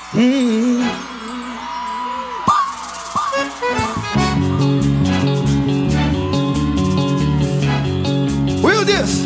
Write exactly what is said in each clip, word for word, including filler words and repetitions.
Hum. Will this?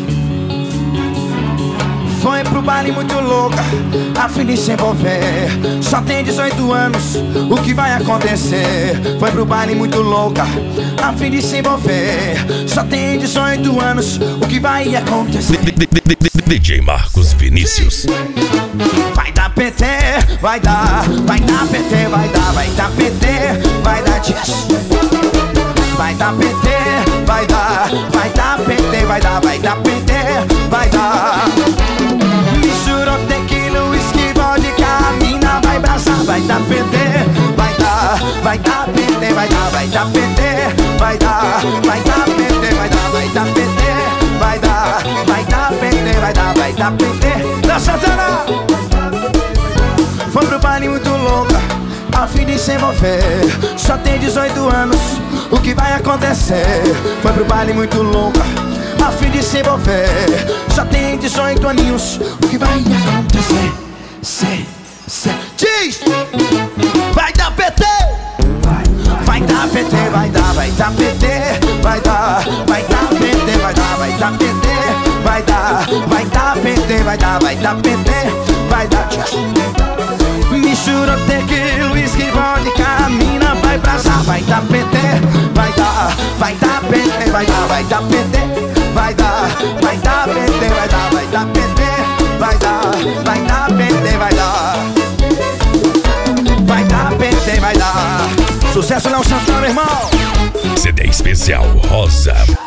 Foi pro baile muito louca, a fim de se envolver. Só tem dezoito anos, o que vai acontecer? Foi pro baile muito louca, a fim de se envolver. Só tem dezoito anos, o que vai acontecer? D J Marcos Vinícius. Vai dar P T, vai dar, vai dar P T, vai dar, vai dar P T, vai dar yes. Vai dar P T, vai dar, vai dar P T, vai dar, vai dar P T, vai dar. Misturou tequila, whisky, vodka, a mina vai brasar. Vai dar P T, vai dar, vai dar P T, vai dar, vai dar P T, vai dar, vai dar P T, vai dar, vai dar P T, vai dar, vai dar P T, vai dar, vai dar P T. Da Santana! Foi pro baile muito louca, a fim de se envolver. Só tem dezoito anos, o que vai acontecer? Foi pro baile muito louca, a fim de se envolver. Só tem dezoito aninhos, o que vai acontecer? Cê, cê, diz! Vai dar P T! Vai dar P T, vai dar, vai dar P T, vai dar, vai dar P T, vai dar, vai dar P T, vai dar, vai dar P T, vai dar, vai dar P T, vai dar. Mistura tequila, whisky, vodka, a mina vai brasar. Vai dar P T, vai dar, vai dar P T, vai dar, vai dar P T, vai dar, vai dar P T, vai dar, vai dar P T, vai dar, vai dar P T, vai dar, vai dar P T, vai dar. Sucesso Léo Santana, irmão. C D especial Rosa.